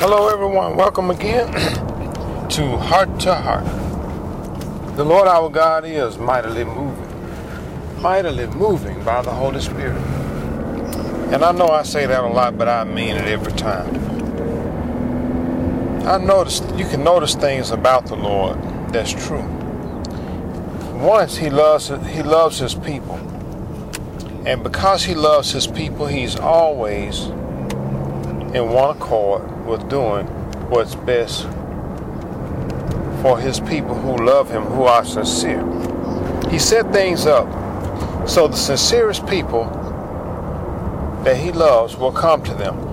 Hello everyone, welcome again to Heart to Heart. The Lord our God is mightily moving by the Holy Spirit. And I know I say that a lot, but I mean it every time. You can notice things about the Lord that's true. Once he loves his people. And because he loves his people, he's always in one accord with doing what's best for his people who love him, who are sincere. He set things up so the sincerest people that he loves will come to them.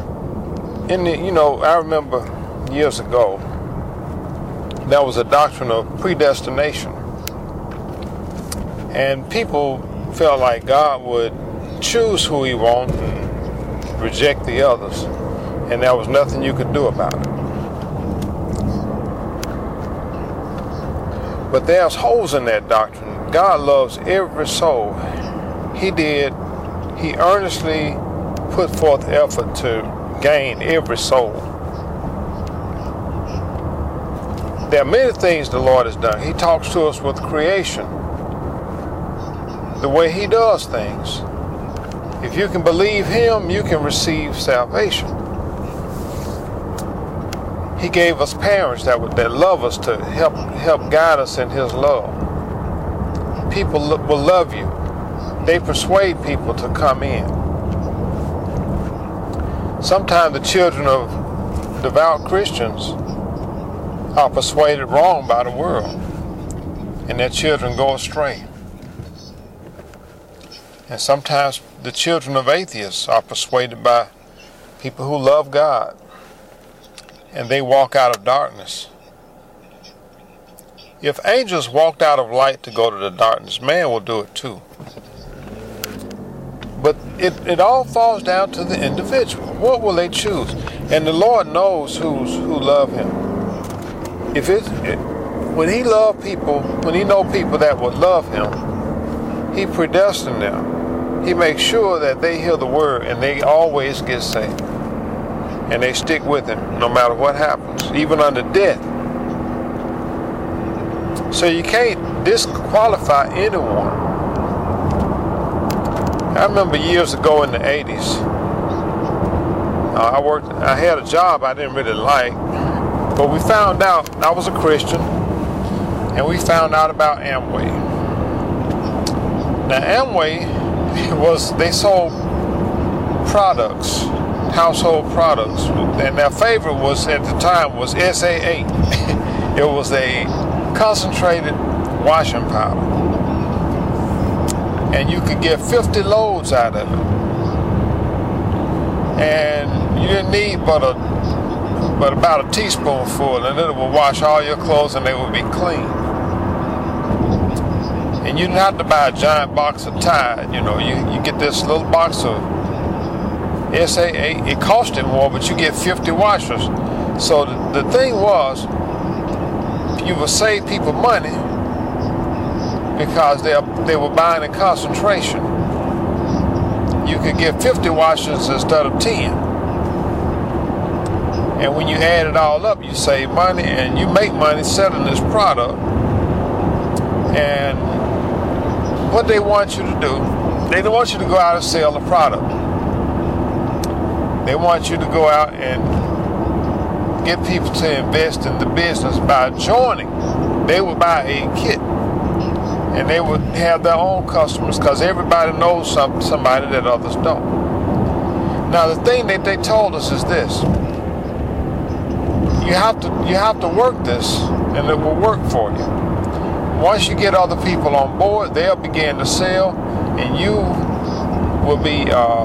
I remember years ago, there was a doctrine of predestination. And people felt like God would choose who he wanted and reject the others, and there was nothing you could do about it. But there's holes in that doctrine. God loves every soul. He earnestly put forth effort to gain every soul. There are many things the Lord has done. He talks to us with creation, the way he does things. If you can believe him, you can receive salvation. He gave us parents that love us to help guide us in his love. People will love you. They persuade people to come in. Sometimes the children of devout Christians are persuaded wrong by the world, and their children go astray. And sometimes the children of atheists are persuaded by people who love God, and they walk out of darkness. If angels walked out of light to go to the darkness, man will do it too. But it all falls down to the individual. What will they choose? And the Lord knows who love him. When he know people that would love him, he predestined them. He makes sure that they hear the word and they always get saved. And they stick with him no matter what happens, even under death. So you can't disqualify anyone. I remember years ago in the 80s, I had a job I didn't really like, but we found out, I was a Christian, and we found out about Amway. Now Amway, they sold products, household products, and their favorite was at the time was SA8. It was a concentrated washing powder, and you could get 50 loads out of it, and you didn't need but about a teaspoonful, and it would wash all your clothes and they would be clean. And you didn't have to buy a giant box of Tide. You get this little box of SA8. It costed more, but you get 50 washers. So the thing was, you would save people money because they were buying in concentration. You could get 50 washers instead of 10. And when you add it all up, you save money and you make money selling this product. And what they want you to do, they don't want you to go out and sell the product. They want you to go out and get people to invest in the business by joining. They would buy a kit and they would have their own customers because everybody knows somebody that others don't. Now the thing that they told us is this: you have to work this and it will work for you. Once you get other people on board, they'll begin to sell, and you will be,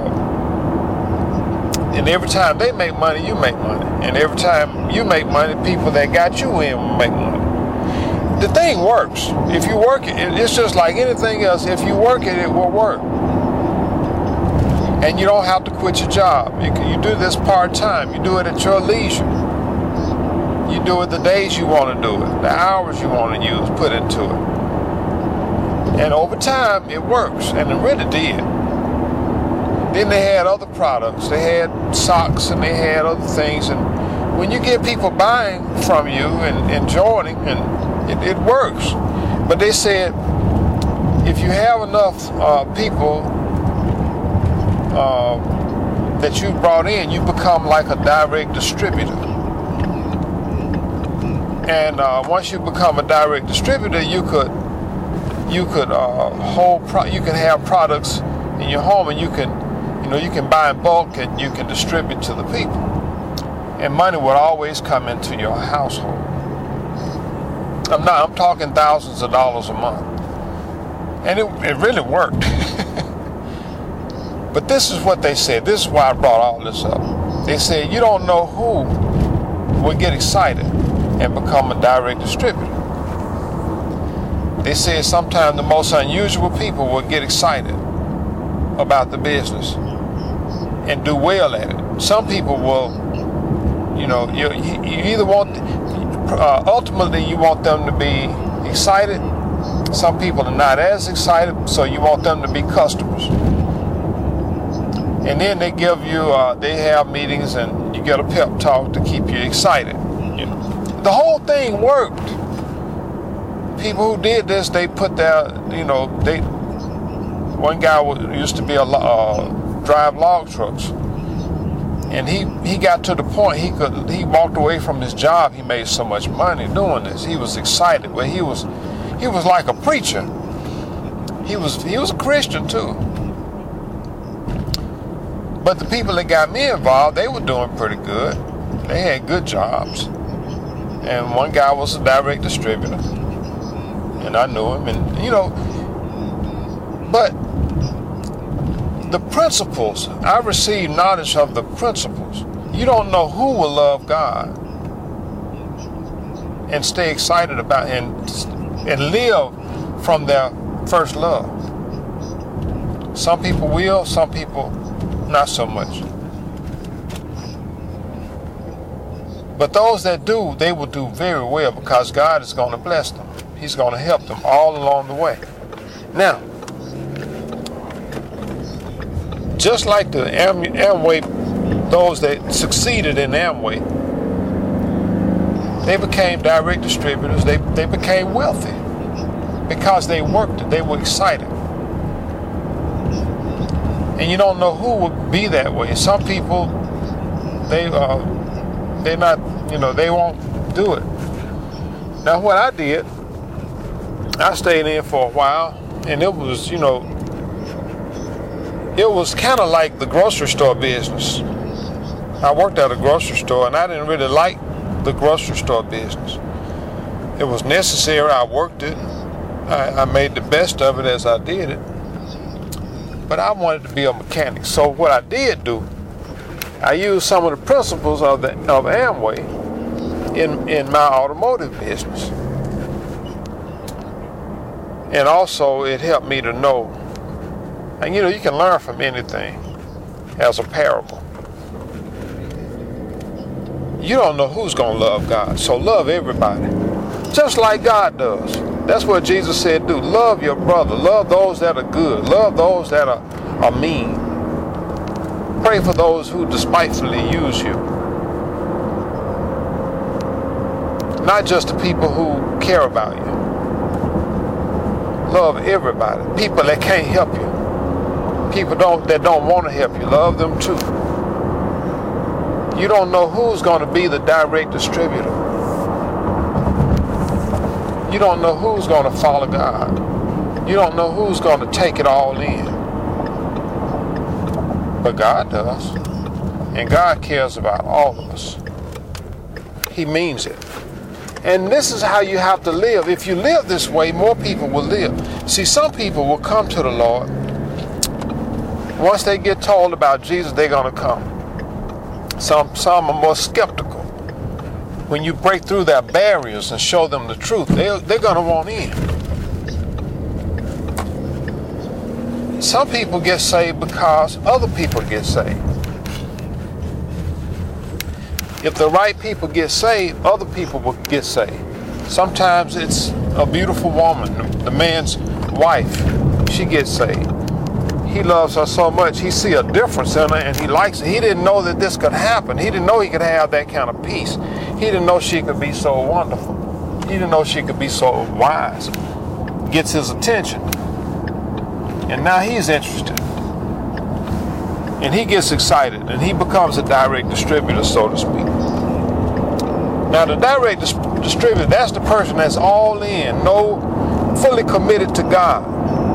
and every time they make money, you make money. And every time you make money, people that got you in will make money. The thing works. If you work it, it's just like anything else. If you work it, it will work. And you don't have to quit your job. You do this part-time. You do it at your leisure. You do it the days you want to do it, the hours you want to use, put into it. And over time, it works, and it really did. Then they had other products. They had socks and they had other things. And when you get people buying from you and joining, and it works. But they said if you have enough people that you brought in, you become like a direct distributor. And once you become a direct distributor, you could you can have products in your home, and you can buy in bulk and you can distribute to the people, and money will always come into your household. I'm talking thousands of dollars a month, and it really worked. But this is what they said. This is why I brought all this up. They said you don't know who will get excited and become a direct distributor. They said sometimes the most unusual people will get excited about the business and do well at it. Some people will, you either want, ultimately you want them to be excited. Some people are not as excited, so you want them to be customers. And then they give you, they have meetings and you get a pep talk to keep you excited. The whole thing worked. People who did this, they put their, one guy used to be drive log trucks, and he got to the point he walked away from his job. He made so much money doing this. He was excited. Well, he was like a preacher. He was a Christian too. But the people that got me involved, they were doing pretty good. They had good jobs. And one guy was a direct distributor, and I knew him, and but the principles, I received knowledge of the principles. You don't know who will love God and stay excited about and live from their first love. Some people will, some people not so much. But those that do, they will do very well, because God is going to bless them. He's going to help them all along the way. Now, just like the Amway, those that succeeded in Amway, they became direct distributors. They became wealthy because they worked it. They were excited. And you don't know who would be that way. Some people, they're not, they won't do it. Now, what I did, I stayed in for a while, and it was, it was kind of like the grocery store business. I worked at a grocery store, and I didn't really like the grocery store business. It was necessary. I worked it. I made the best of it as I did it. But I wanted to be a mechanic. So what I did do, I used some of the principles of Amway in my automotive business. And also it helped me to know, and you can learn from anything as a parable. You don't know who's going to love God, so love everybody, just like God does. That's what Jesus said, do. Love your brother. Love those that are good. Love those that are mean. Pray for those who despitefully use you. Not just the people who care about you. Love everybody. People that can't help you. People that don't want to help you. Love them too. You don't know who's going to be the direct distributor. You don't know who's going to follow God. You don't know who's going to take it all in. But God does. And God cares about all of us. He means it. And this is how you have to live. If you live this way, more people will live. See, some people will come to the Lord. Once they get told about Jesus, they're going to come. Some are more skeptical. When you break through their barriers and show them the truth, they're going to want in. Some people get saved because other people get saved. If the right people get saved, other people will get saved. Sometimes it's a beautiful woman, the man's wife, she gets saved. he loves her so much. He see a difference in her and he likes it. He didn't know that this could happen. He didn't know he could have that kind of peace. He didn't know she could be so wonderful. He didn't know she could be so wise. Gets his attention. And now he's interested. And he gets excited and he becomes a direct distributor, so to speak. Now the direct distributor, that's the person that's all in, fully committed to God.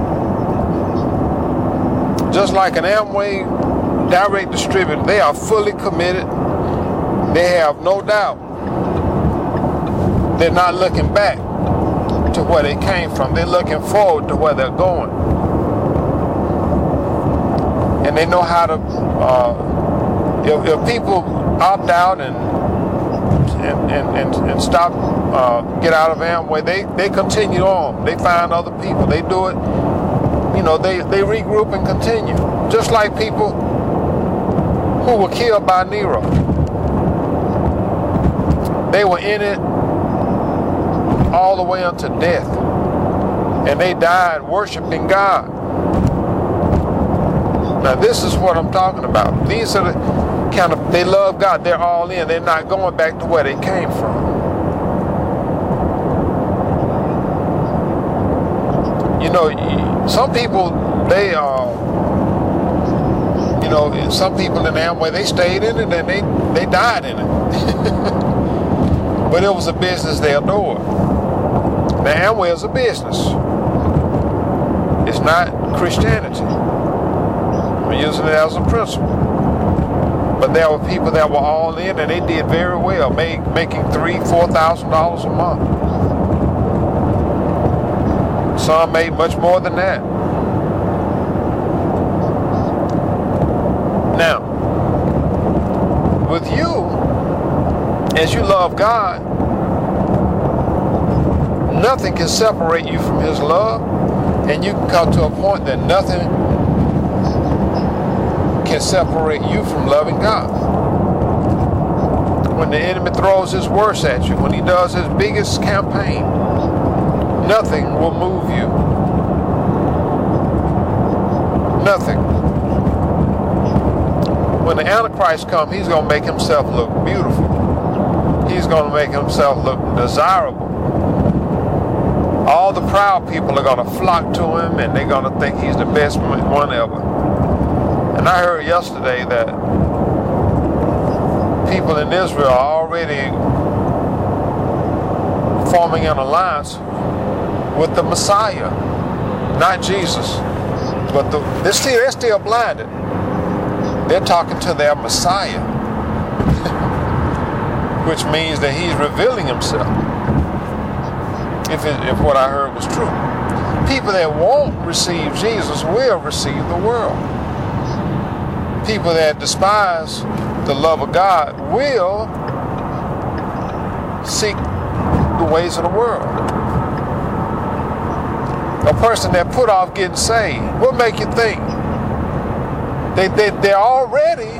Just like an Amway direct distributor, they are fully committed. They have no doubt. They're not looking back to where they came from. They're looking forward to where they're going. And they know how to, if people opt out and stop, get out of Amway, they continue on. They find other people. They do it. They regroup and continue. Just like people who were killed by Nero. They were in it all the way unto death. And they died worshiping God. Now this is what I'm talking about. These are the kind of, they love God. They're all in. They're not going back to where they came from. Some people, they some people in Amway, they stayed in it and they died in it. But it was a business they adored. Now Amway is a business. It's not Christianity. I'm using it as a principle. But there were people that were all in and they did very well, making $3,000, $4,000 a month. Some made much more than that. Now, with you, as you love God, nothing can separate you from His love, and you can come to a point that nothing can separate you from loving God. When the enemy throws his worst at you, when he does his biggest campaign, nothing will move you. Nothing. When the Antichrist comes, he's going to make himself look beautiful. He's going to make himself look desirable. All the proud people are going to flock to him and they're going to think he's the best one ever. And I heard yesterday that people in Israel are already forming an alliance with the Messiah, not Jesus. But they're still blinded. They're talking to their Messiah, which means that he's revealing himself. If what I heard was true. People that won't receive Jesus will receive the world. People that despise the love of God will seek the ways of the world. A person that put off getting saved, what make you think? They're already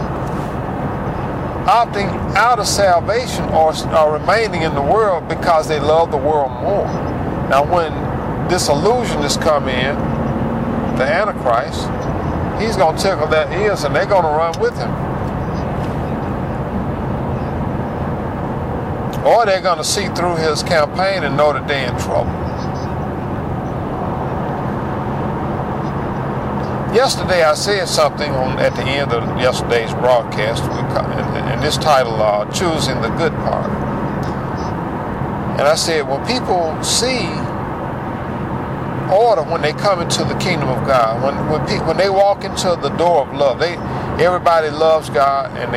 opting out of salvation or remaining in the world because they love the world more. Now when this illusionists come in, the Antichrist, he's going to tickle their ears and they're going to run with him. Or they're going to see through his campaign and know that they're in trouble. Yesterday I said something at the end of yesterday's broadcast, and this title, Choosing the Good Part. And I said, when people see order when they come into the kingdom of God, when they walk into the door of love, everybody loves God, and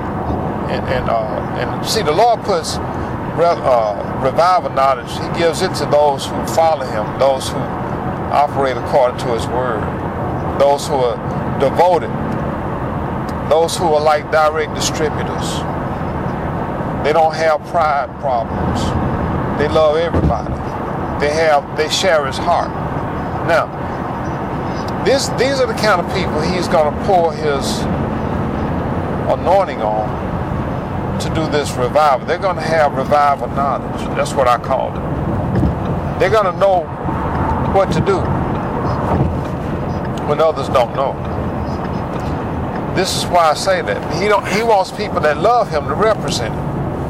see, the Lord puts revival knowledge. He gives it to those who follow Him, those who operate according to His word, those who are devoted, those who are like direct distributors. They don't have pride problems. They love everybody. They share His heart. Now, these are the kind of people He's going to pour His anointing on to do this revival. They're going to have revival knowledge. That's what I called it. They're going to know what to do. when others don't know. This is why I say that. He wants people that love him to represent him.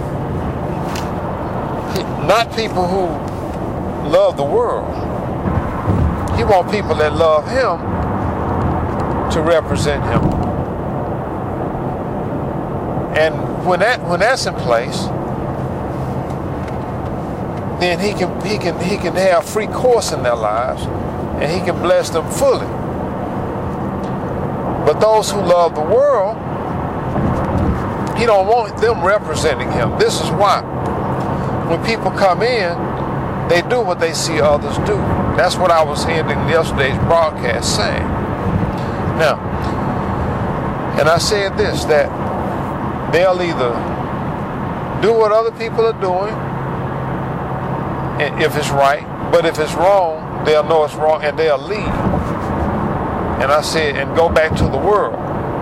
Not people who love the world. He wants people that love him to represent him. And when that's in place, then he can have free course in their lives, and he can bless them fully. But those who love the world, he don't want them representing him. This is why. When people come in, they do what they see others do. That's what I was ending yesterday's broadcast saying. Now, and I said this, that they'll either do what other people are doing, and if it's right, but if it's wrong, they'll know it's wrong and they'll leave. And I said, and go back to the world.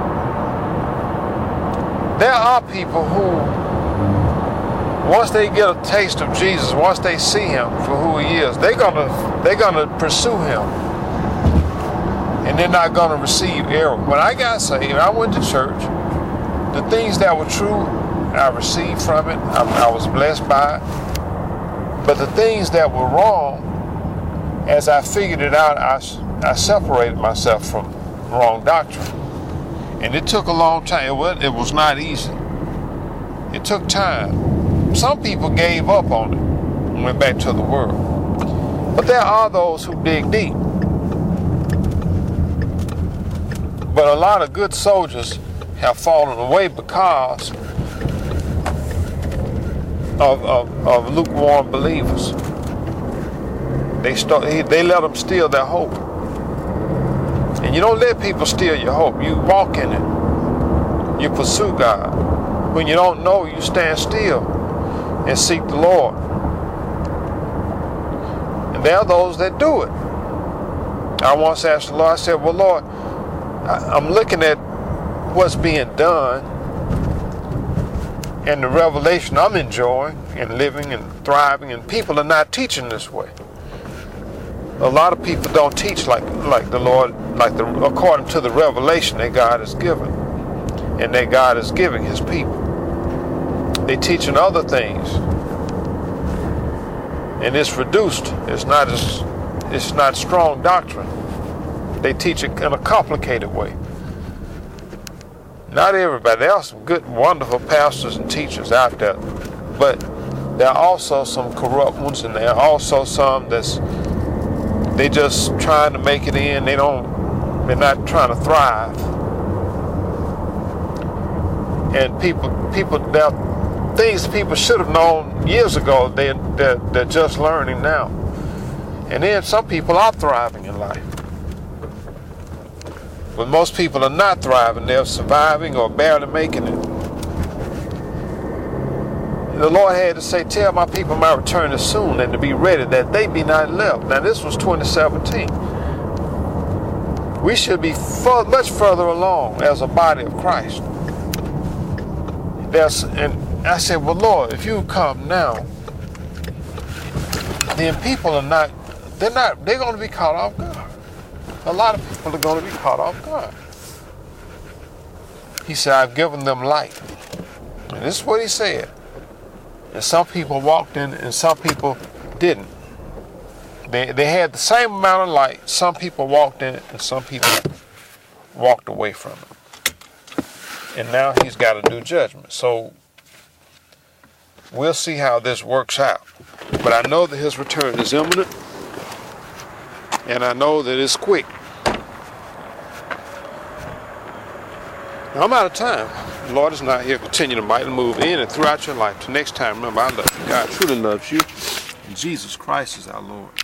There are people who, once they get a taste of Jesus, once they see him for who he is, they're gonna pursue him, and they're not gonna receive error. When I got saved, I went to church. The things that were true, I received from it. I was blessed by it. But the things that were wrong, as I figured it out, I separated myself from wrong doctrine. And it took a long time. It was not easy. It took time. Some people gave up on it and went back to the world. But there are those who dig deep. But a lot of good soldiers have fallen away because of lukewarm believers. They let them steal their hope. And you don't let people steal your hope. You walk in it. You pursue God. When you don't know, you stand still and seek the Lord. And there are those that do it. I once asked the Lord, I said, well, Lord, I'm looking at what's being done and the revelation I'm enjoying and living and thriving, and people are not teaching this way. A lot of people don't teach like the Lord, according to the revelation that God has given and that God is giving his people. They teaching other things, and it's reduced. It's not strong doctrine. They teach it in a complicated way. Not everybody. There are some good, wonderful pastors and teachers out there, but there are also some corrupt ones, and there are also some they just trying to make it in. They're not trying to thrive. And there are things people should have known years ago. They're just learning now. And then some people are thriving in life. But most people are not thriving. They're surviving or barely making it. The Lord had to say, tell my people my return is soon, and to be ready, that they be not left. Now this was 2017. We should be much further along as a body of Christ. And I said, well, Lord, if you come now, then people they're going to be caught off guard. A lot of people are going to be caught off guard. He said, I've given them light. And this is what he said. And some people walked in and some people didn't. They had the same amount of light. Some people walked in it and some people walked away from it. And now he's got to do judgment. So we'll see how this works out. But I know that his return is imminent. And I know that it's quick. Now, I'm out of time. The Lord is not here. Continue to mightily move in and throughout your life. Till next time, remember, I love you. God truly loves you. And Jesus Christ is our Lord.